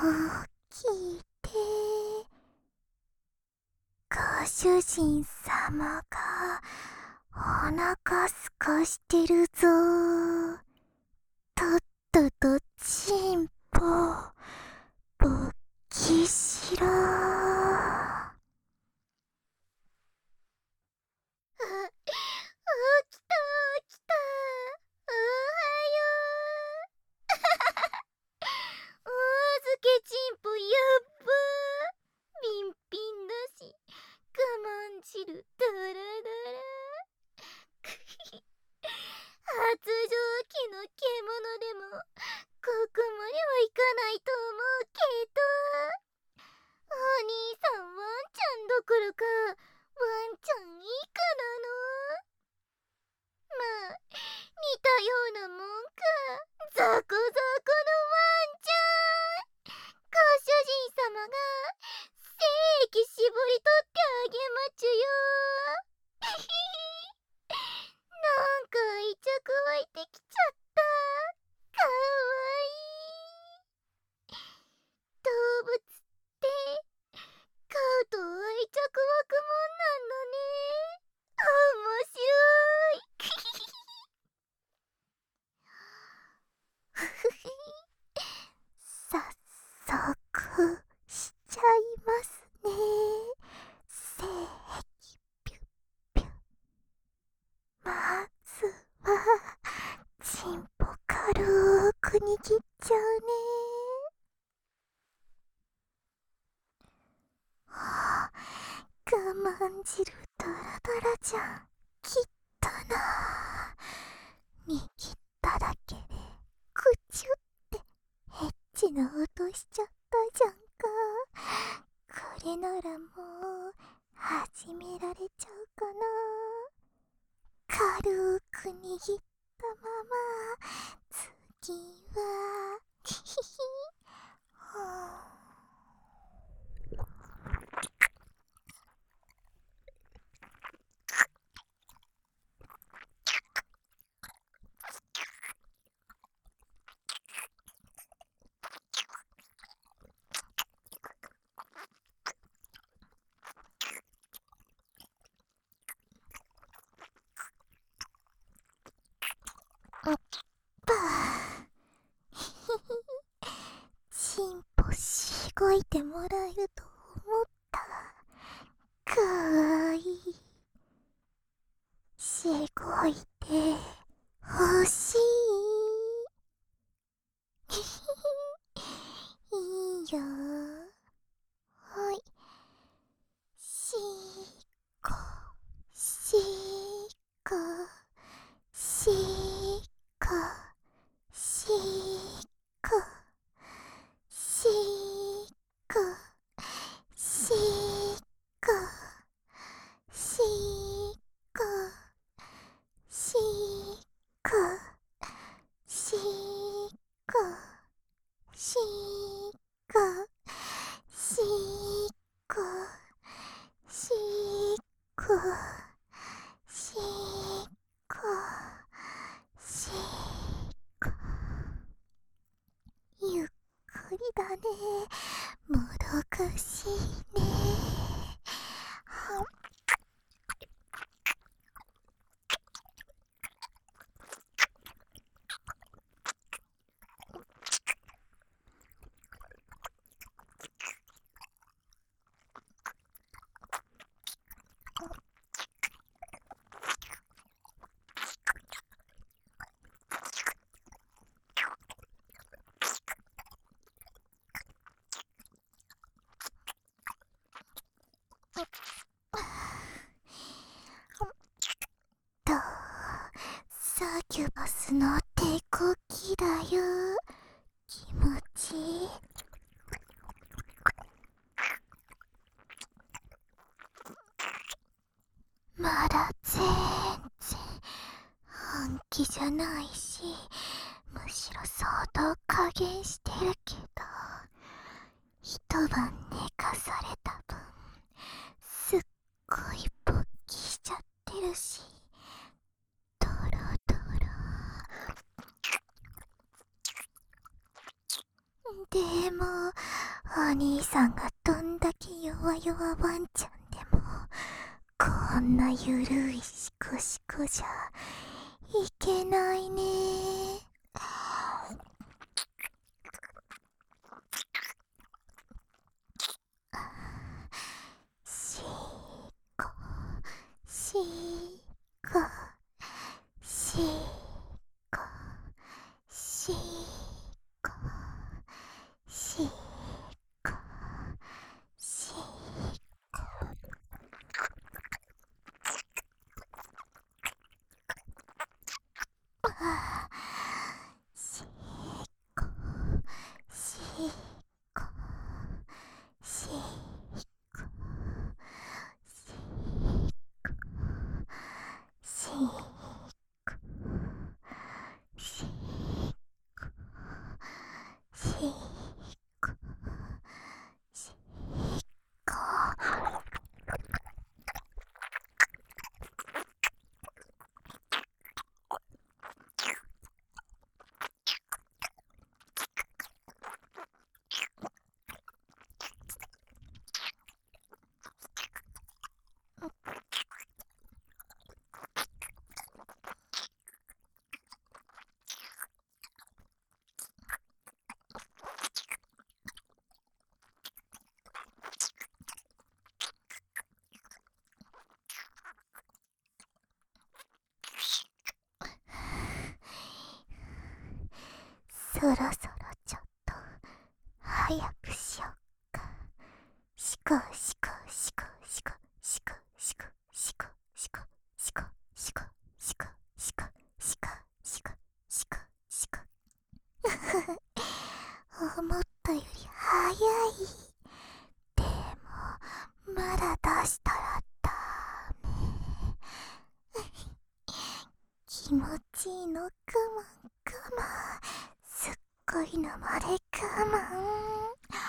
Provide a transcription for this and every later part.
聞いて、ご主人様がお腹すかしてるぞ。とっととチンポ勃起しろ。起きた起きた。おはよう。お預けチンポやっば。ビンビンだし、我慢汁ダラダラ。発情期の獣でもここまではいかないと思うけど、お兄さんワンちゃんどころかワンちゃん以下なの。まあ似たようなもんか。ザコザコのワンちゃん、ご主人様が精液絞り取ってあげまちゅよ。なんか愛着湧いてきちゃった。かわいい。動物って飼うと愛着湧くもんなんだね。面白い。ふふふ。早速しちゃいますね。精液ピュッピュッ。まずはチンポ軽く握っちゃうね。はあ、我慢汁ダラダラじゃん。きったな。握っただけでクチュってエッチな音しちゃったじゃんか。これならもう始められちゃうかな。軽く握ったまま次はヒヒヒ。はあ、おっぱチンポしごいてもらえると思った。かわいい。しごいてほしい。いいよ。はい。しこしこしこしこしこしこしこしこしこしこしこしこしこしこ。ゆっくりだね。もどかしいね。はとサキュバスの手こきだよ。気持ちいい。まだ全然本気じゃないし、むしろ相当加減してるけど、一晩寝かされた分すっごい勃起しちゃってるし、ドロドロ。でもお兄さんがどんだけ弱々ワンちゃんでもこんなゆるいシコシコじゃいけないね。しこしこしこしこしこしこ。あーしこしこしこしこしこしこしこしこ。そろそろちょっと早くしよっか。しこしこしこしこしこしこしこしこしこしこしこしこしこしこしこしこ。思ったより早い。でもまだ出したらダメ。気持ちいいの我慢我慢。すっごいのまで我慢。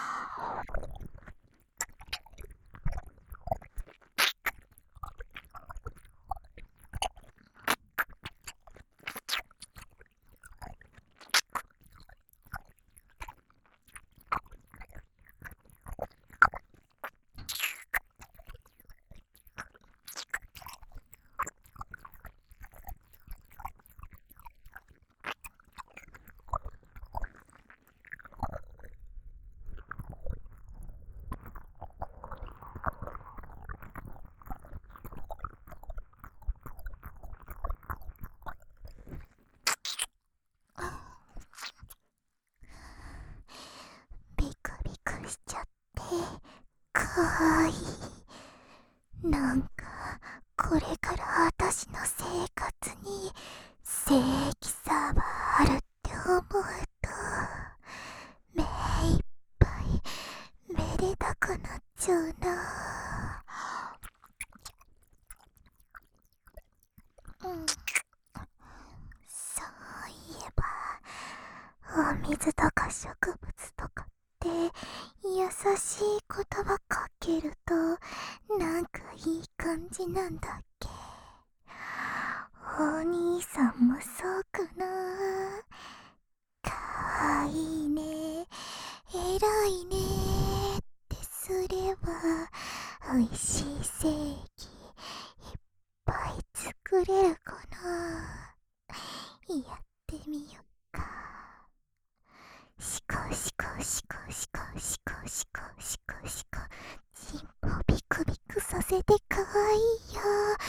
ビクビクしちゃってかわいい。なんかこれから私の生活に正規さはあるって思うと目いっぱいめでたくなっちゃうな。そういえばお水とか植物とかって優しい言葉かけるとなんかいい感じなんだっけ。お兄さんもそうかな。かわいいね、えらいねってすればおいしい正義いっぱい作れるかな。やってみようか。しこしこしこしこしこしこしこしこ。チンポビクビクさせてかわいいよ。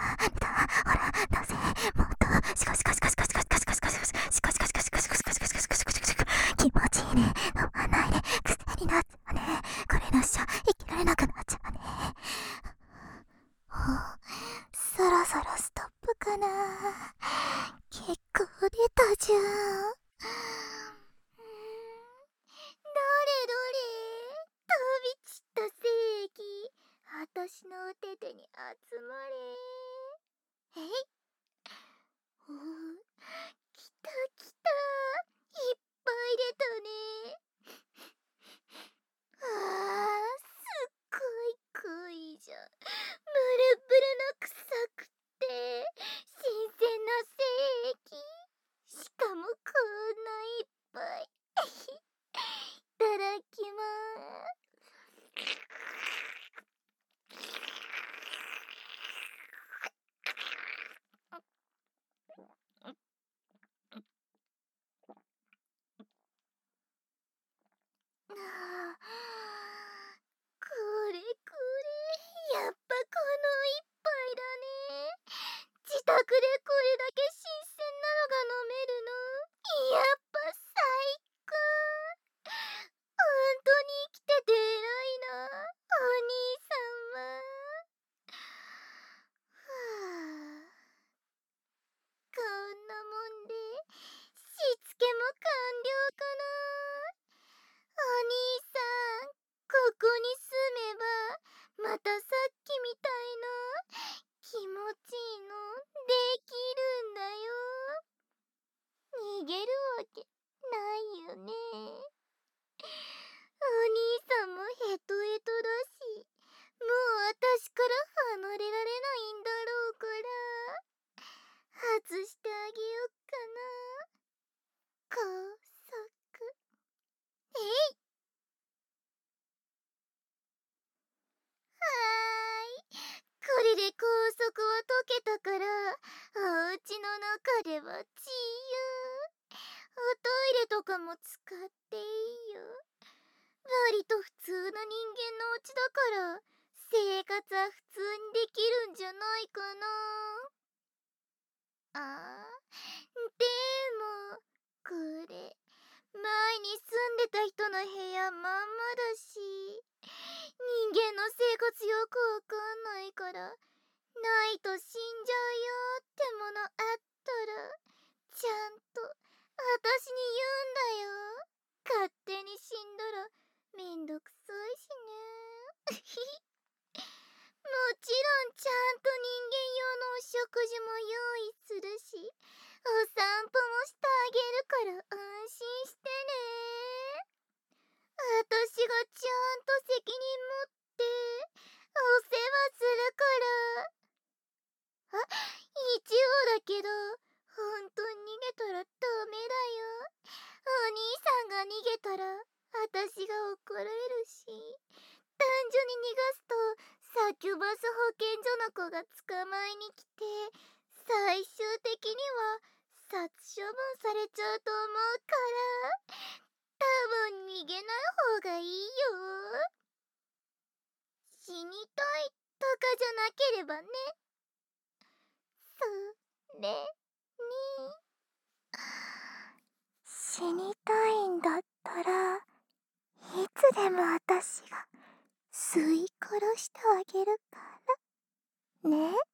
ほら、なぜ、もっと、シコシコシコシコシコシコシコシコシコシシコシコシコシコシコシコシコシコシコシコシコシコ気持ちいいね。飲まないで、癖になっちゃうね。これなしゃ、生きられなくなっちゃうね。そろそろストップかな。結構出たじゃん。どれどれ、飛び散った正義、私のお手手に集まれ。えい、おう、来た来た、いっぱい出たね。あー、すっごい濃いじゃん。ブルブルの臭くて新鮮な正義、しかもこんないっぱい。いただきまーす。あー、これこれ、やっぱこの一杯だね。自宅でこれだけ新鮮なのが飲めるの、やっぱ最高。本当に生きてて偉いな、お兄さんは。はあ、こんなもんでしつけも完了かな。お兄さん、ここに住めばまたさっきみたいな気持ちいいのできるんだよ。逃げるわけないよね。お兄さんもヘトヘトだし、もう私から離れられないんだろうから、外してあげよっかな。高速。えい。はーい。これで高速は解けたから、お家の中では自由。おトイレとかも使っていいよ。割と普通な人間のお家だから、生活は普通にできるんじゃないかな。でも、これ、前に住んでた人の部屋まんま言うんだよ。勝手に死んだらめんどくさいしね。もちろんちゃんと人間用のお食事も用意するし、お散歩もしてあげるから安心してね。私がちゃんと責任持ってお世話するから。一応だけど、本当に逃げたらダメだよ。お兄さんが逃げたら私が怒られるし、単純に逃がすとサキュバス保健所の子が捕まえに来て、最終的には殺処分されちゃうと思うから、多分逃げない方がいいよ。死にたいとかじゃなければね。それに死にたいんだったら、いつでも私が吸い殺してあげるからね。